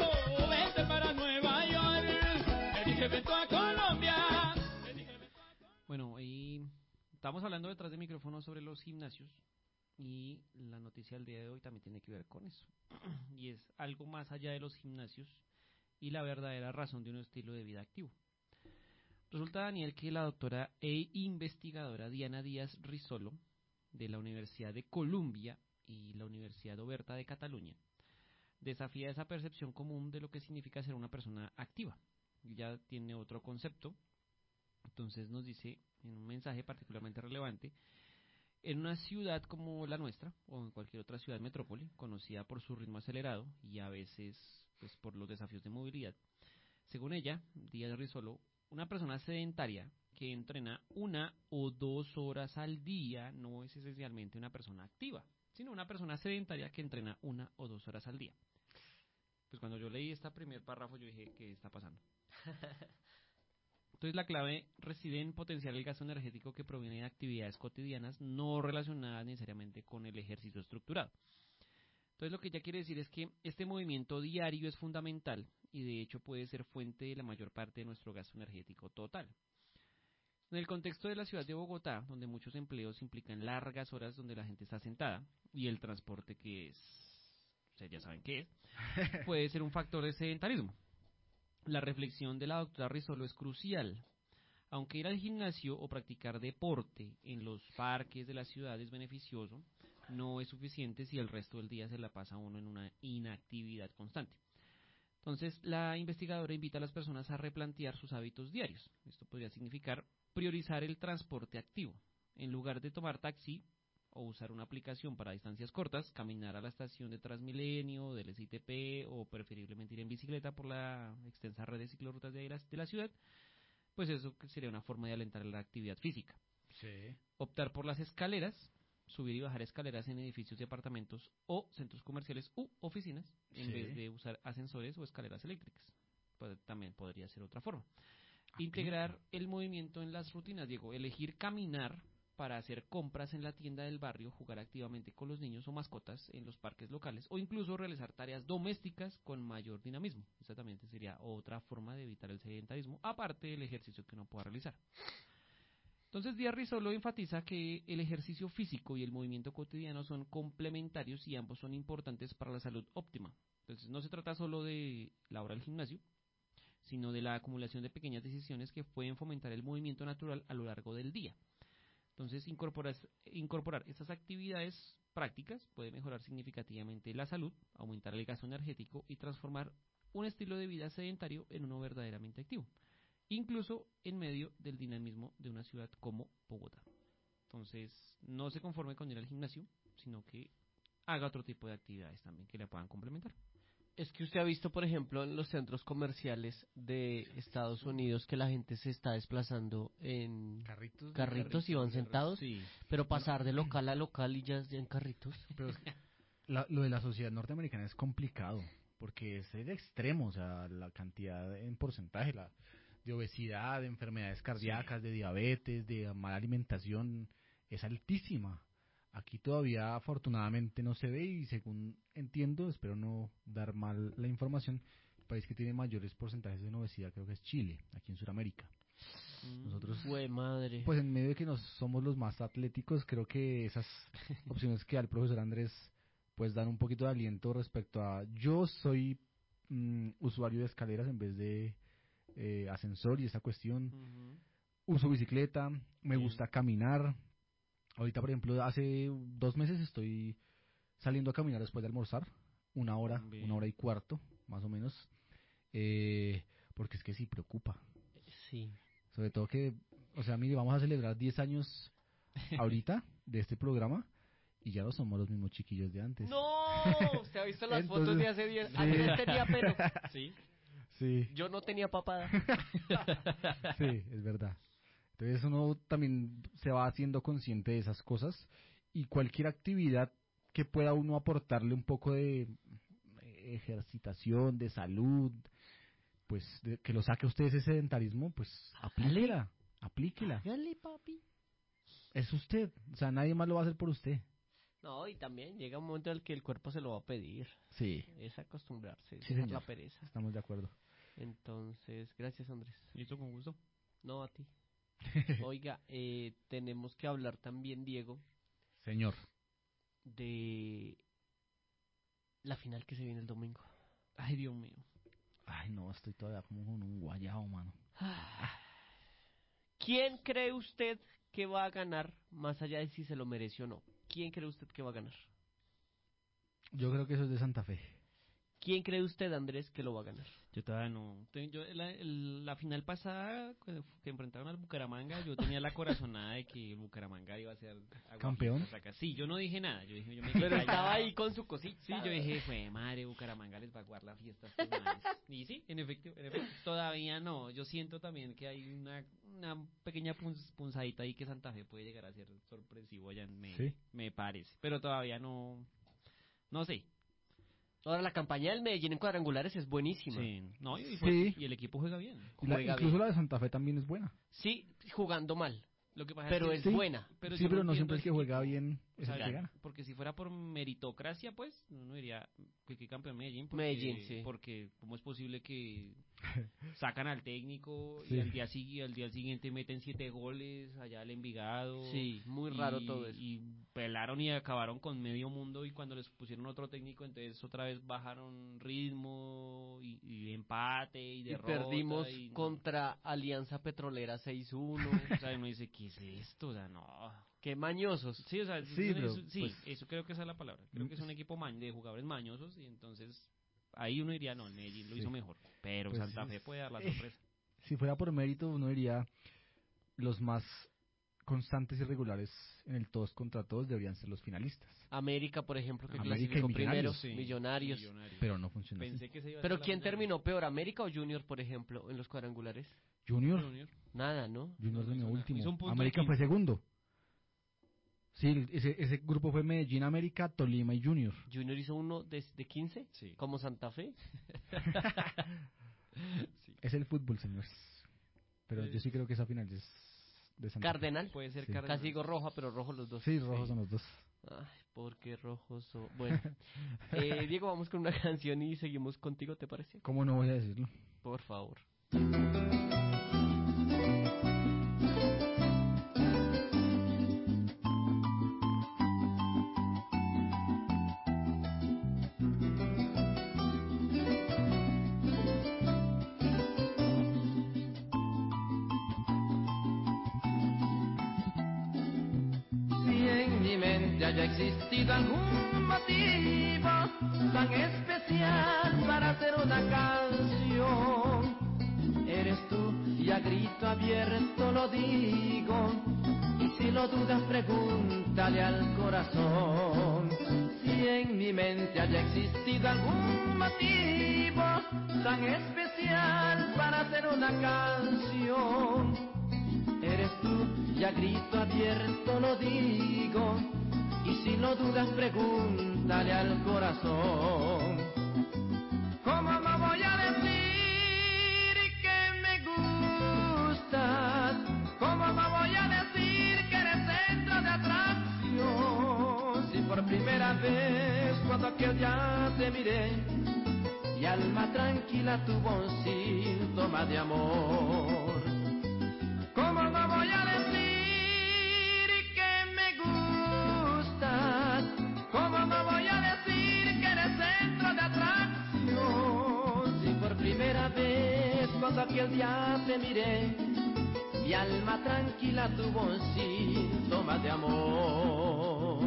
Speaker 12: Bueno, y estamos hablando detrás de micrófono sobre los gimnasios y la noticia del día de hoy también tiene que ver con eso. Y es algo más allá de los gimnasios y la verdadera razón de un estilo de vida activo. Resulta, Daniel, que la doctora e investigadora Diana Díaz Risolo, de la Universidad de Columbia y la Universidad Oberta de Cataluña, desafía esa percepción común de lo que significa ser una persona activa. Ya tiene otro concepto. Entonces nos dice, en un mensaje particularmente relevante, en una ciudad como la nuestra, o en cualquier otra ciudad metrópoli, conocida por su ritmo acelerado y a veces pues por los desafíos de movilidad, según ella, Díaz Risolo, una persona sedentaria que entrena 1 o 2 horas al día no es esencialmente una persona activa, sino una persona sedentaria que entrena 1 o 2 horas al día. Pues cuando yo leí este primer párrafo yo dije, ¿qué está pasando? Entonces la clave reside en potenciar el gasto energético que proviene de actividades cotidianas no relacionadas necesariamente con el ejercicio estructurado. Entonces lo que ella quiere decir es que este movimiento diario es fundamental y de hecho puede ser fuente de la mayor parte de nuestro gasto energético total. En el contexto de la ciudad de Bogotá, donde muchos empleos implican largas horas donde la gente está sentada y el transporte que es, ustedes ya saben qué es, puede ser un factor de sedentarismo. La reflexión de la doctora Risolo es crucial. Aunque ir al gimnasio o practicar deporte en los parques de la ciudad es beneficioso, no es suficiente si el resto del día se la pasa uno en una inactividad constante. Entonces, la investigadora invita a las personas a replantear sus hábitos diarios. Esto podría significar priorizar el transporte activo. En lugar de tomar taxi o usar una aplicación para distancias cortas, caminar a la estación de Transmilenio, del SITP o preferiblemente ir en bicicleta por la extensa red de ciclorrutas de la ciudad, pues eso sería una forma de alentar la actividad física.
Speaker 13: Sí.
Speaker 12: Optar por las escaleras, subir y bajar escaleras en edificios de apartamentos o centros comerciales u oficinas, en vez de usar ascensores o escaleras eléctricas. Pues también podría ser otra forma. Integrar el movimiento en las rutinas, Diego, elegir caminar para hacer compras en la tienda del barrio, jugar activamente con los niños o mascotas en los parques locales o incluso realizar tareas domésticas con mayor dinamismo. Esa también sería otra forma de evitar el sedentarismo, aparte del ejercicio que uno pueda realizar. Entonces Díaz Risolo enfatiza que el ejercicio físico y el movimiento cotidiano son complementarios y ambos son importantes para la salud óptima. Entonces no se trata solo de la hora del gimnasio, sino de la acumulación de pequeñas decisiones que pueden fomentar el movimiento natural a lo largo del día. Entonces, incorporar estas actividades prácticas puede mejorar significativamente la salud, aumentar el gasto energético y transformar un estilo de vida sedentario en uno verdaderamente activo, incluso en medio del dinamismo de una ciudad como Bogotá. Entonces, no se conforme con ir al gimnasio, sino que haga otro tipo de actividades también que le puedan complementar.
Speaker 11: Es que usted ha visto, por ejemplo, en los centros comerciales de Estados Unidos que la gente se está desplazando en carritos y van sentados,
Speaker 13: sí.
Speaker 11: pero pasar de local a local y ya en carritos.
Speaker 13: Pero lo de la sociedad norteamericana es complicado, porque es el extremo, o sea, la cantidad en porcentaje de obesidad, de enfermedades cardíacas, de diabetes, de mala alimentación, es altísima. Aquí todavía afortunadamente no se ve y según entiendo, espero no dar mal la información, el país que tiene mayores porcentajes de obesidad creo que es Chile, aquí en Sudamérica. Nosotros,
Speaker 11: madre.
Speaker 13: pues en medio de que somos los más atléticos, creo que esas opciones que da el profesor Andrés pues dan un poquito de aliento respecto a... Yo soy usuario de escaleras en vez de ascensor y esa cuestión. Uso bicicleta, me gusta caminar. Ahorita, por ejemplo, hace 2 meses estoy saliendo a caminar después de almorzar, 1 hora, 1 hora y cuarto, más o menos, porque es que sí preocupa.
Speaker 11: Sí.
Speaker 13: Sobre todo que, o sea, mire, vamos a celebrar 10 años ahorita de este programa y ya no somos los mismos chiquillos de antes.
Speaker 11: ¡No! ¿Usted ha visto las fotos de hace 10?
Speaker 13: Sí.
Speaker 11: Antes tenía pelo. Sí.
Speaker 13: Sí.
Speaker 11: Yo no tenía papada.
Speaker 13: Sí, es verdad. Entonces uno también se va haciendo consciente de esas cosas y cualquier actividad que pueda uno aportarle un poco de ejercitación, de salud, pues que lo saque a usted ese sedentarismo, pues aplíquela.
Speaker 11: Hágale, papi.
Speaker 13: Es usted, o sea, nadie más lo va a hacer por usted.
Speaker 11: No, y también llega un momento en el que el cuerpo se lo va a pedir.
Speaker 13: Sí.
Speaker 11: Es acostumbrarse,
Speaker 13: Sí,
Speaker 11: dejar
Speaker 13: señor.
Speaker 11: la pereza.
Speaker 13: Estamos de acuerdo.
Speaker 11: Entonces, gracias, Andrés.
Speaker 12: Listo, con gusto.
Speaker 11: No, a ti. Oiga, tenemos que hablar también, Diego.
Speaker 13: Señor.
Speaker 11: De la final que se viene el domingo.
Speaker 12: Ay, Dios mío.
Speaker 13: Ay, no, estoy todavía como con un guayao, mano.
Speaker 11: ¿Quién cree usted que va a ganar, más allá de si se lo merece o no? ¿Quién cree usted que va a ganar?
Speaker 13: Yo creo que eso es de Santa Fe.
Speaker 11: ¿Quién cree usted, Andrés, que lo va a ganar?
Speaker 12: Yo todavía no. La final pasada, que enfrentaron al Bucaramanga, yo tenía la corazonada de que el Bucaramanga iba a ser
Speaker 13: campeón.
Speaker 12: Sí, yo no dije nada. Yo me
Speaker 11: Pero estaba ahí con su cosita.
Speaker 12: Sí, yo dije, fue madre, Bucaramanga les va a jugar la fiesta a estos manes. Y sí, en efecto, todavía no. Yo siento también que hay una pequeña punzadita ahí que Santa Fe puede llegar a ser sorpresivo allá en Medellín.
Speaker 13: ¿Sí?
Speaker 12: Me parece. Pero todavía no sé.
Speaker 11: Ahora, la campaña del Medellín en cuadrangulares es buenísima.
Speaker 12: Sí, no, y el equipo juega bien.
Speaker 13: Incluso la de Santa Fe también es buena.
Speaker 11: Sí, jugando mal.
Speaker 12: Lo que pasa
Speaker 11: pero
Speaker 12: es
Speaker 11: es buena.
Speaker 12: Pero
Speaker 13: sí, pero no siempre es que juega bien, es el que gana.
Speaker 12: Porque si fuera por meritocracia, pues, uno diría que campeón Medellín.
Speaker 11: Medellín, sí.
Speaker 12: Porque ¿cómo es posible que sacan al técnico
Speaker 13: Sí.
Speaker 12: y al día siguiente meten 7 goles allá al Envigado?
Speaker 11: Sí, muy raro todo eso.
Speaker 12: Y pelaron y acabaron con medio mundo, y cuando les pusieron otro técnico, entonces otra vez bajaron ritmo y empate y derrota.
Speaker 11: Y perdimos
Speaker 12: no.
Speaker 11: contra Alianza Petrolera 6-1.
Speaker 12: O sea, uno dice, ¿qué es esto? O sea, no.
Speaker 11: Qué mañosos.
Speaker 12: Sí, o sea,
Speaker 13: sí,
Speaker 12: eso creo que esa es la palabra. Creo que es un equipo de jugadores mañosos, y entonces ahí uno diría, no, el Medellín lo hizo mejor. Pero
Speaker 13: Pues
Speaker 12: Santa Fe puede dar la sorpresa.
Speaker 13: Si fuera por mérito, uno diría los más constantes y regulares en el todos contra todos deberían ser los finalistas.
Speaker 11: América, por ejemplo, que
Speaker 13: América
Speaker 11: clasificó
Speaker 13: y
Speaker 11: primero,
Speaker 13: Millonarios.
Speaker 11: Millonarios.
Speaker 13: Pero no funciona
Speaker 12: Pensé
Speaker 13: así.
Speaker 12: que se iba a
Speaker 11: Pero
Speaker 12: hacer la
Speaker 11: ¿quién
Speaker 12: final.
Speaker 11: terminó peor, América o Junior, por ejemplo, en los cuadrangulares?
Speaker 13: Junior.
Speaker 11: Nada, ¿no?
Speaker 13: Junior terminó
Speaker 12: hizo
Speaker 13: último.
Speaker 12: un punto
Speaker 13: América
Speaker 12: de
Speaker 13: fue segundo. Sí, ese grupo fue Medellín, América, Tolima y Junior.
Speaker 11: Junior hizo uno de 15,
Speaker 12: Sí.
Speaker 11: como Santa Fe.
Speaker 12: Sí.
Speaker 13: Es el fútbol, señores. Pero yo sí creo que esa final es de Santa Fe.
Speaker 11: Cardenal.
Speaker 12: Puede ser
Speaker 13: Sí.
Speaker 12: Cardenal.
Speaker 11: Casi digo roja, pero rojos los dos.
Speaker 13: Sí, rojos son los dos.
Speaker 11: Ay, ¿por qué rojos son? Bueno. Diego, vamos con una canción y seguimos contigo, ¿te parece?
Speaker 13: ¿Cómo no voy a decirlo?
Speaker 11: Por favor.
Speaker 10: Si en mi mente haya existido algún motivo tan especial para hacer una canción, eres tú, y a grito abierto lo digo, y si lo dudas pregúntale al corazón. Si en mi mente haya existido algún motivo tan especial para hacer una canción. Eres tú, y a grito abierto lo digo, y si lo dudas pregúntale al corazón. ¿Cómo no voy a decir que me gustas? ¿Cómo no voy a decir que eres centro de atracción? Si por primera vez cuando aquel día te miré, mi alma tranquila tuvo un síntoma de amor. ¿Cómo no voy a decir que me gustas? ¿Cómo no voy a decir que eres centro de atracción? Si por primera vez cuando aquel día te miré, mi alma tranquila tuvo un síntoma de amor.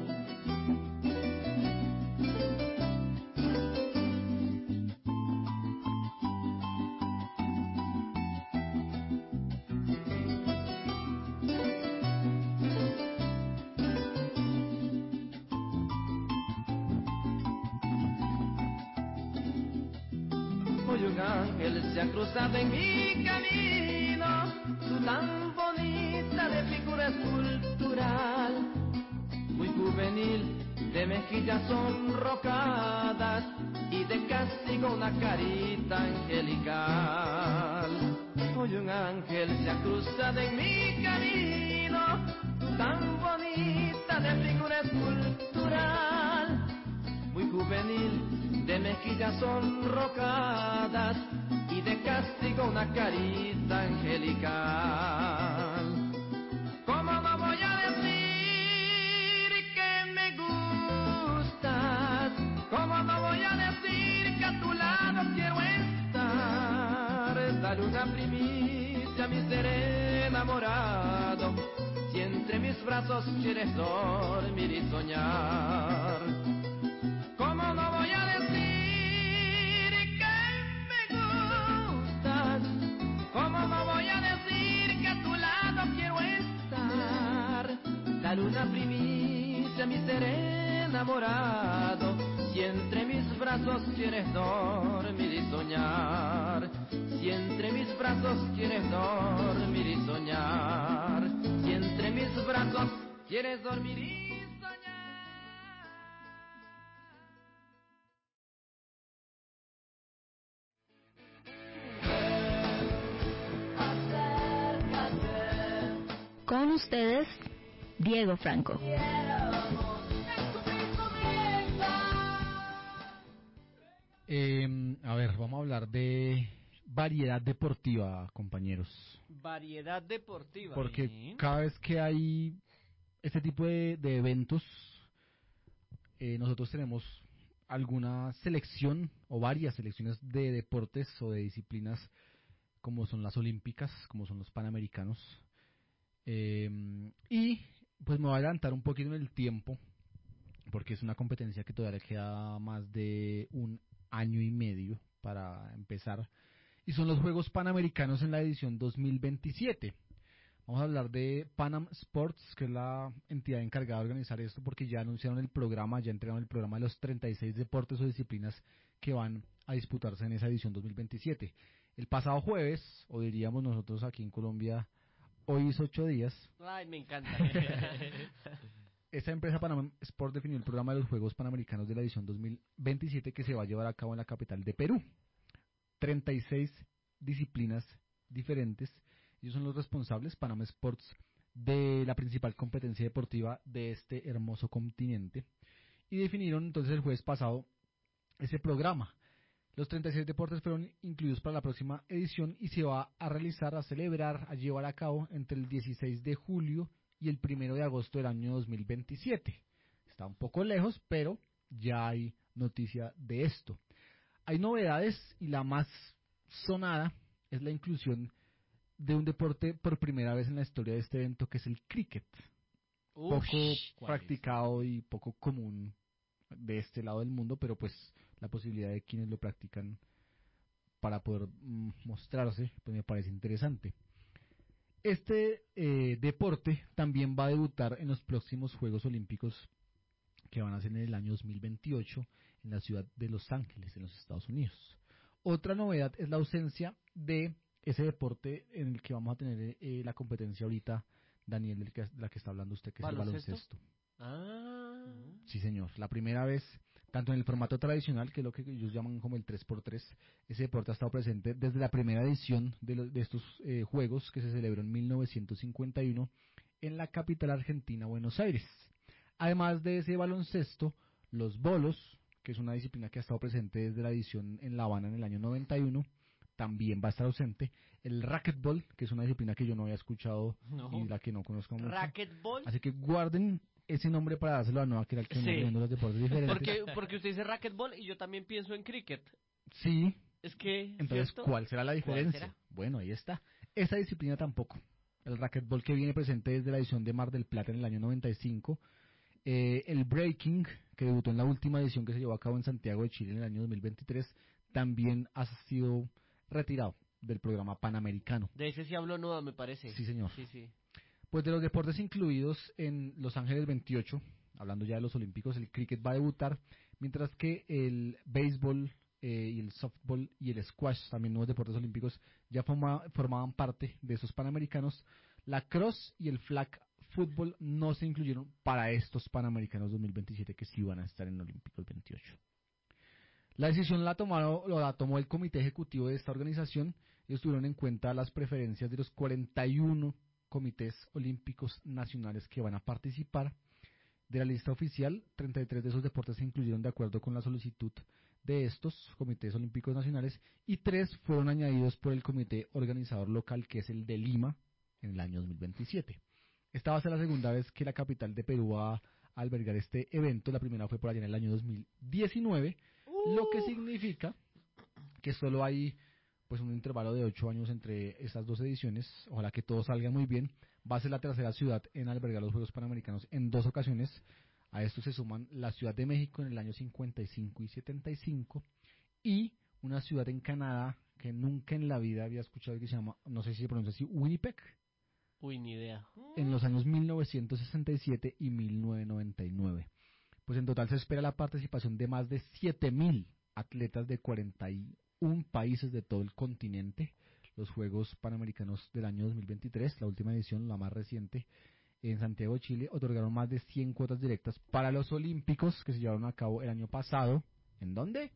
Speaker 10: Hoy un ángel se ha cruzado en mi camino, tú tan bonita de figura escultural, muy juvenil, de mejillas sonrojadas y de castigo una carita angelical. Hoy un ángel se ha cruzado en mi camino, tú tan bonita de figura escultural, muy juvenil, de mejillas sonrojadas y de castigo una carita angelical. ¿Cómo no voy a decir que me gustas? ¿Cómo no voy a decir que a tu lado quiero estar? Dar una primicia a mi ser enamorado, si entre mis brazos quieres dormir y soñar. ¿Cómo no voy a decir que me gustas? ¿Cómo no voy a decir que a tu lado quiero estar? Dar una primicia a mi ser enamorado, si entre mis brazos quieres dormir y soñar. Si entre mis brazos quieres dormir y soñar. Si entre mis brazos quieres dormir y
Speaker 1: Con ustedes, Diego Franco.
Speaker 13: A ver, vamos a hablar de variedad deportiva, compañeros.
Speaker 11: Variedad deportiva.
Speaker 13: Porque cada vez que hay este tipo de eventos, nosotros tenemos alguna selección o varias selecciones de deportes o de disciplinas, como son las olímpicas, como son los panamericanos. Y pues me voy a adelantar un poquito en el tiempo, porque es una competencia que todavía le queda más de un año y medio para empezar, y son los Juegos Panamericanos en la edición 2027. Vamos a hablar de Panam Sports, que es la entidad encargada de organizar esto, porque ya anunciaron el programa, ya entregaron el programa de los 36 deportes o disciplinas que van a disputarse en esa edición 2027. El pasado jueves, o diríamos nosotros aquí en Colombia, hoy es 8 días.
Speaker 11: Ay, me encanta.
Speaker 13: Esta empresa Panam Sport definió el programa de los Juegos Panamericanos de la edición 2027 que se va a llevar a cabo en la capital de Perú. 36 disciplinas diferentes. Ellos son los responsables, Panam Sports, de la principal competencia deportiva de este hermoso continente. Y definieron entonces el jueves pasado ese programa. Los 36 deportes fueron incluidos para la próxima edición y se va a realizar, a celebrar, a llevar a cabo entre el 16 de julio y el 1 de agosto del año 2027. Está un poco lejos, pero ya hay noticia de esto. Hay novedades y la más sonada es la inclusión de un deporte por primera vez en la historia de este evento, que es el cricket. Poco practicado y poco común de este lado del mundo, pero pues la posibilidad de quienes lo practican para poder mostrarse, pues me parece interesante. Este deporte también va a debutar en los próximos Juegos Olímpicos que van a ser en el año 2028 en la ciudad de Los Ángeles, en los Estados Unidos. Otra novedad es la ausencia de ese deporte en el que vamos a tener la competencia ahorita, Daniel, de la que está hablando usted, que es el baloncesto. Sí, señor. La primera vez, tanto en el formato tradicional, que es lo que ellos llaman como el 3x3, ese deporte ha estado presente desde la primera edición de estos juegos que se celebró en 1951 en la capital argentina, Buenos Aires. Además de ese baloncesto, los bolos, que es una disciplina que ha estado presente desde la edición en La Habana en el año 91, también va a estar ausente. El racquetball, que es una disciplina que yo no había escuchado y la que no conozco mucho.
Speaker 11: ¿Racquetball?
Speaker 13: Así que guarden ese nombre para dárselo a Noah, que era el que nos viendo los deportes diferentes.
Speaker 11: Porque usted dice racquetball y yo también pienso en cricket.
Speaker 13: Sí.
Speaker 11: Es que,
Speaker 13: entonces,
Speaker 11: ¿cierto?
Speaker 13: ¿cuál será la diferencia? Bueno, ahí está. Esa disciplina tampoco. El racquetball, que viene presente desde la edición de Mar del Plata en el año 95. El breaking, que debutó en la última edición que se llevó a cabo en Santiago de Chile en el año 2023, también ha sido retirado del programa panamericano.
Speaker 11: De ese sí habló Noah, me parece.
Speaker 13: Sí, señor.
Speaker 11: Sí.
Speaker 13: Pues de los deportes incluidos en Los Ángeles 28, hablando ya de los olímpicos, el cricket va a debutar, mientras que el béisbol y el softball y el squash, también nuevos deportes olímpicos, ya formaban parte de esos panamericanos. La cross y el flag football no se incluyeron para estos panamericanos 2027 que sí van a estar en Olímpicos 28. La decisión la tomó el comité ejecutivo de esta organización. Ellos tuvieron en cuenta las preferencias de los 41 comités olímpicos nacionales que van a participar. De la lista oficial, 33 de esos deportes se incluyeron de acuerdo con la solicitud de estos comités olímpicos nacionales y 3 fueron añadidos por el comité organizador local, que es el de Lima, en el año 2027. Esta va a ser la segunda vez que la capital de Perú va a albergar este evento. La primera fue por allá en el año 2019, lo que significa que solo hay pues un intervalo de 8 años entre estas dos ediciones. Ojalá que todo salga muy bien. Va a ser la tercera ciudad en albergar los Juegos Panamericanos en 2 ocasiones. A esto se suman la Ciudad de México en el año 55 y 75 y una ciudad en Canadá que nunca en la vida había escuchado, que se llama, no sé si se pronuncia así, Winnipeg.
Speaker 11: Uy, ni idea.
Speaker 13: En los años 1967 y 1999. Pues en total se espera la participación de más de 7.000 atletas de 41 países de todo el continente. Los Juegos Panamericanos del año 2023, la última edición, la más reciente, en Santiago de Chile, otorgaron más de 100 cuotas directas para los Olímpicos que se llevaron a cabo el año pasado. ¿En dónde?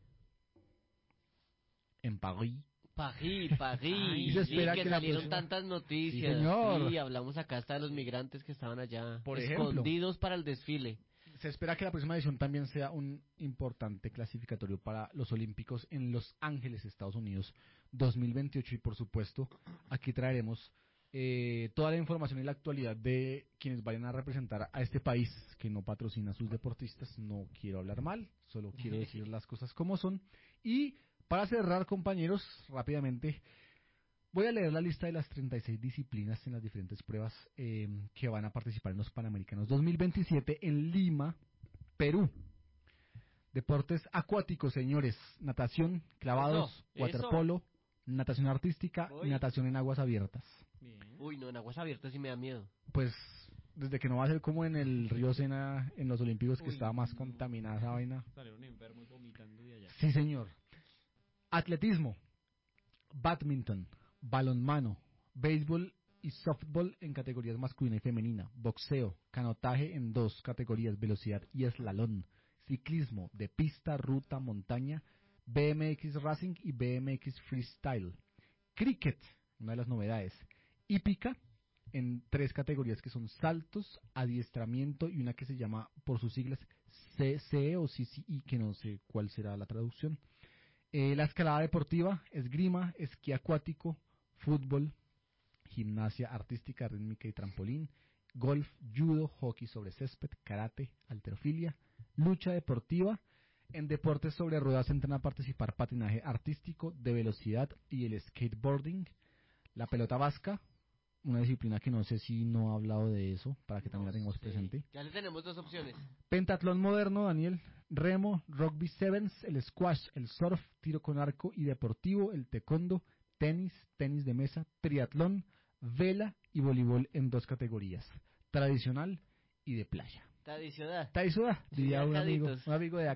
Speaker 13: En París.
Speaker 11: París.
Speaker 13: Y se espera
Speaker 11: que
Speaker 13: que
Speaker 11: salieron tantas noticias.
Speaker 13: Sí, señor.
Speaker 11: Sí, hablamos acá hasta de los migrantes que estaban allá,
Speaker 13: por ejemplo,
Speaker 11: escondidos para el desfile.
Speaker 13: Se espera que la próxima edición también sea un importante clasificatorio para los Olímpicos en Los Ángeles, Estados Unidos, 2028. Y por supuesto, aquí traeremos toda la información y la actualidad de quienes vayan a representar a este país que no patrocina a sus deportistas. No quiero hablar mal, solo quiero decir las cosas como son. Y para cerrar, compañeros, rápidamente voy a leer la lista de las 36 disciplinas en las diferentes pruebas que van a participar en los Panamericanos 2027 en Lima, Perú. Deportes acuáticos, señores: natación, clavados, waterpolo, natación artística y natación en aguas abiertas.
Speaker 11: Bien. Uy, no, en aguas abiertas sí me da miedo.
Speaker 13: Pues desde que no va a ser como en el río Sena en los Olímpicos, que estaba más contaminada esa vaina.
Speaker 12: Salieron enfermos vomitando de allá.
Speaker 13: Sí, señor. Atletismo, badminton, balonmano, béisbol y softball en categorías masculina y femenina, boxeo, canotaje en 2 categorías, velocidad y eslalón, ciclismo de pista, ruta, montaña, BMX Racing y BMX Freestyle, cricket, una de las novedades, hípica en 3 categorías que son saltos, adiestramiento y una que se llama por sus siglas CCE o CCI, que no sé cuál será la traducción. La escalada deportiva, esgrima, esquí acuático, fútbol, gimnasia artística, rítmica y trampolín, golf, judo, hockey sobre césped, karate, halterofilia, lucha deportiva. En deportes sobre ruedas entran a participar patinaje artístico, de velocidad y el skateboarding. La pelota vasca, una disciplina que no sé si no ha hablado de eso, para que también la tengamos presente.
Speaker 11: Ya le tenemos 2 opciones.
Speaker 13: Pentatlón moderno, Daniel. Remo, rugby sevens, el squash, el surf, tiro con arco y deportivo, el taekwondo, tenis, tenis de mesa, triatlón, vela y voleibol en 2 categorías, tradicional y de playa.
Speaker 11: Tradicional,
Speaker 13: diría un amigo de acá.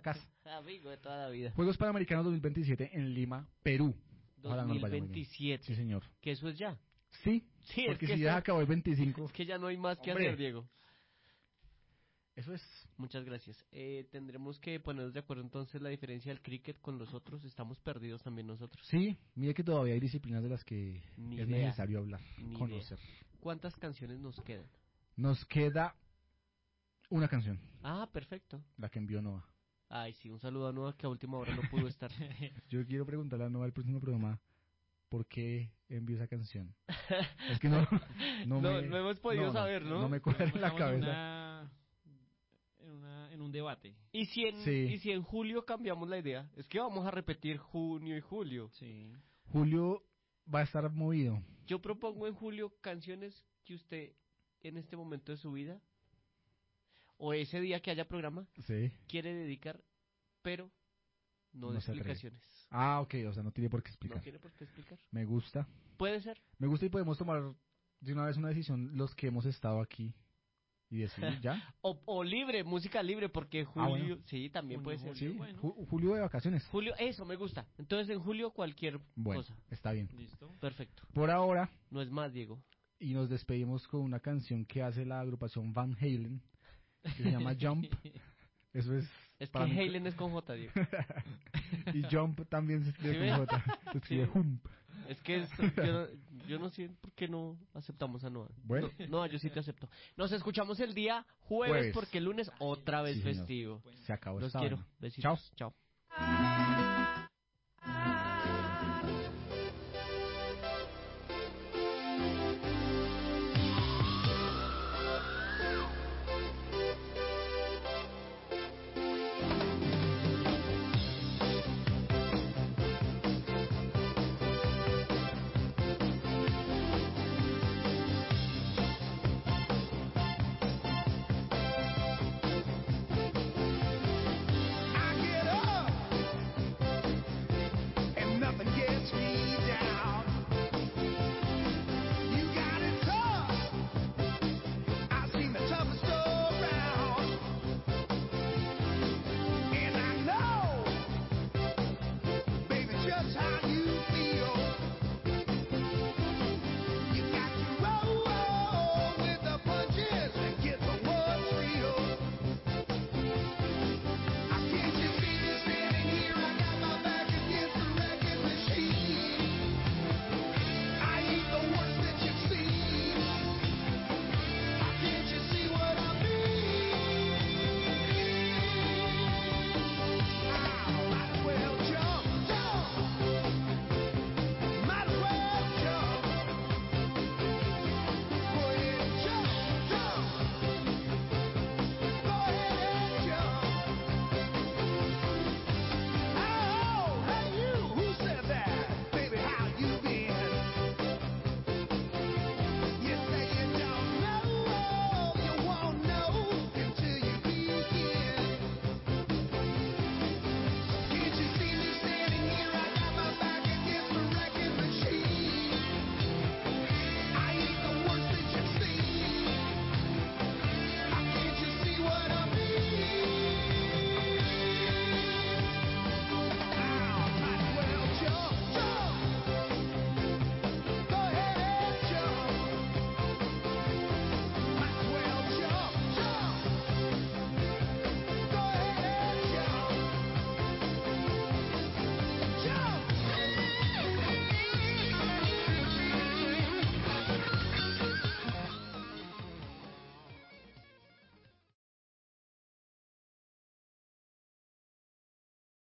Speaker 11: Amigo de toda la vida.
Speaker 13: Juegos Panamericanos 2027 en Lima, Perú. Ojalá nos vaya muy bien.
Speaker 11: 2027.
Speaker 13: Sí, señor.
Speaker 11: Que eso es ya.
Speaker 13: Sí,
Speaker 11: Sí,
Speaker 13: porque
Speaker 11: es que
Speaker 13: si ya acabó el 25.
Speaker 11: Es que ya no hay más que
Speaker 13: Hombre.
Speaker 11: hacer, Diego.
Speaker 13: Eso es.
Speaker 11: Muchas gracias. Tendremos que ponernos de acuerdo entonces la diferencia del cricket con los otros. Estamos perdidos también nosotros.
Speaker 13: Sí, mire que todavía hay disciplinas de las que
Speaker 11: Ni
Speaker 13: es
Speaker 11: idea.
Speaker 13: necesario hablar,
Speaker 11: Ni
Speaker 13: conocer.
Speaker 11: idea. ¿Cuántas canciones nos quedan?
Speaker 13: Nos queda una canción,
Speaker 11: Ah, perfecto.
Speaker 13: la que envió Noah.
Speaker 11: Ay, sí, un saludo a Noah que a última hora no pudo estar.
Speaker 13: Yo quiero preguntarle a Noah el próximo programa por qué envió esa canción. Es que no
Speaker 11: No hemos podido saber, ¿no?
Speaker 13: No me cuadra en la
Speaker 12: Estamos
Speaker 13: cabeza.
Speaker 12: en un debate.
Speaker 11: ¿Y si en julio cambiamos la idea? Es que vamos a repetir junio y julio.
Speaker 12: Sí.
Speaker 13: Julio va a estar movido.
Speaker 11: Yo propongo en julio canciones que usted en este momento de su vida o ese día que haya programa
Speaker 13: Sí.
Speaker 11: quiere dedicar, pero no de
Speaker 13: No se atreve.
Speaker 11: explicaciones.
Speaker 13: Ah, ok, o sea, no tiene por qué explicar.
Speaker 11: No tiene por qué explicar.
Speaker 13: Me gusta.
Speaker 11: Puede ser.
Speaker 13: Me gusta y podemos tomar de una vez una decisión los que hemos estado aquí y decidir ya.
Speaker 11: O libre, música libre, porque julio,
Speaker 13: bueno.
Speaker 11: sí, también puede ser.
Speaker 13: Sí,
Speaker 12: bueno.
Speaker 13: Julio de vacaciones.
Speaker 11: Julio, eso me gusta. Entonces en julio cualquier
Speaker 13: Bueno,
Speaker 11: cosa.
Speaker 13: está bien.
Speaker 12: Listo.
Speaker 11: Perfecto.
Speaker 13: Por ahora,
Speaker 11: No es más, Diego.
Speaker 13: y nos despedimos con una canción que hace la agrupación Van Halen, que se llama Jump. Eso es...
Speaker 11: Es que
Speaker 13: para mí-
Speaker 11: Halen es con J, Diego.
Speaker 13: Y Jump también se escribe
Speaker 11: ¿Sí
Speaker 13: con
Speaker 11: ve?
Speaker 13: J. Se escribe
Speaker 11: Sí.
Speaker 13: Hump.
Speaker 11: Es que yo no sé por qué no aceptamos a Noah.
Speaker 13: Bueno.
Speaker 11: No, yo sí te acepto. Nos escuchamos el día jueves,
Speaker 13: Jueves.
Speaker 11: porque el lunes otra vez
Speaker 13: Sí, señor.
Speaker 11: festivo.
Speaker 13: Se acabó
Speaker 11: Los
Speaker 13: esta
Speaker 11: quiero.
Speaker 13: vaina.
Speaker 11: Besitos.
Speaker 13: Chao.
Speaker 11: Chao.